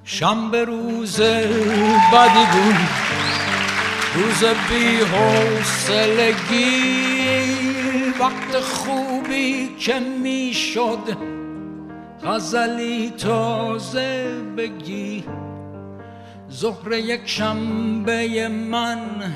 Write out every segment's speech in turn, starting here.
شنبه روز بدی بود، روز بی حوصلگی، وقت خوبی که میشد غزلی تازه بگی. ظهر یک شنبه من،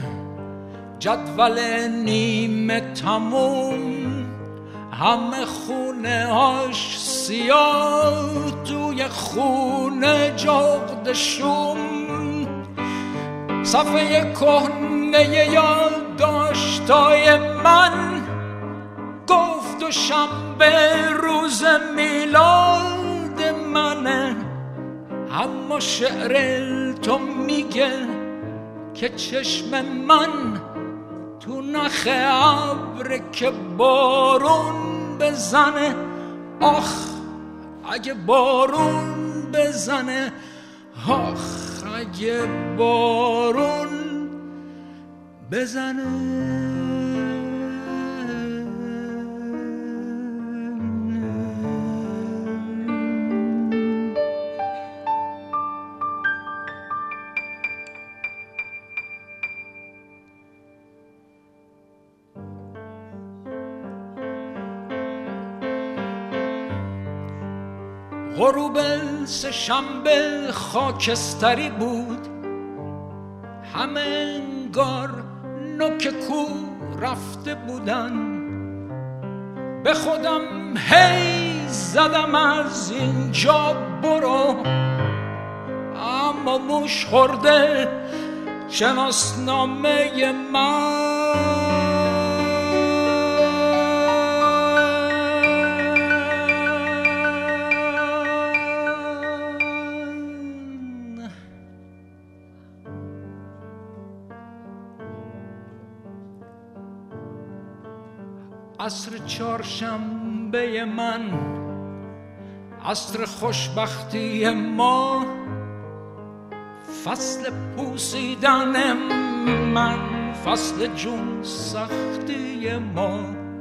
جدول نیمه تموم، همه خونه هاش سیاه، توی خونه جغد شوم، صفحه کهنه یادداشتای من گفت و شنبه روز میلاد منه. اما شعر تو میگه که چشم من تو نخ ابر که بارون بزنه. آخ اگه بارون بزنه، آخ اگه بارون بزنه. غروب سه شنبه خاکستری بود، همه انگار نوک کو رفته بودن. به خودم هی زدم از اینجا برو، اما موش خورده شناسنامه من. عصر چهارشنبه من، عصر خوشبختی ما، فصل پوسیدن من، فصل جون سختی ما.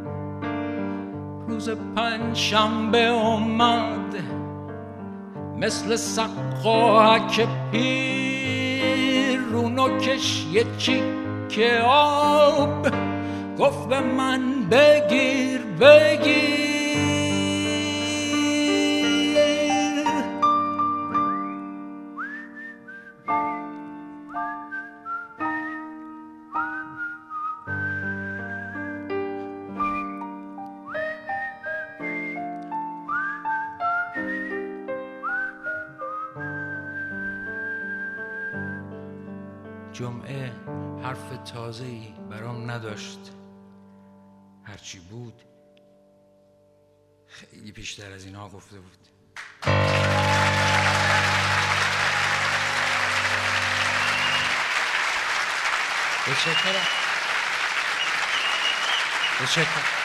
روز پنجشنبه اومد مثل سقاک پیر، رو نوکش یه چیکه آب، گفت به من بگیر بگیر. جمعه حرف تازه‌ای برام نداشت، هرچی بود خیلی بیشتر از اینها گفته بود. بچکرم.